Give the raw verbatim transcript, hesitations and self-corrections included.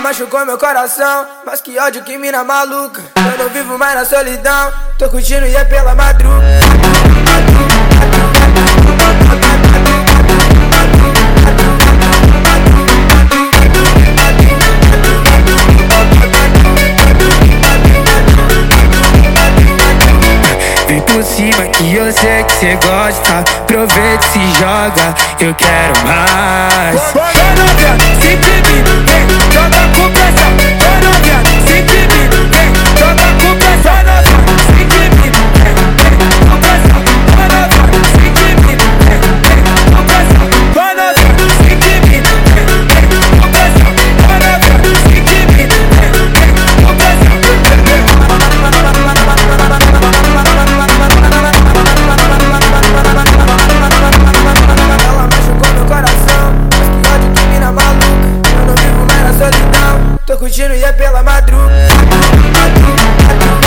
machucou meu coração, mas que ódio, que mina maluca. Eu não vivo mais na solidão, tô curtindo e é pela madruga. Vem por cima que eu sei que cê gosta. Aproveita e se joga, eu quero mais. Vai novinha, sente em mim, vem, joga com pressão. Vai novinha, sente em mim, vem, joga com pressão. Vai novinha, sente em mim, vem, vem, com pressão. Vai novinha, sente em mim, vem, vem, com pressão. Vai novinha, sente em mim, vem, vem, com pressão. Vai novinha, sente em mim, vem, vem, com pressão. Tô curtindo e é pela madruga.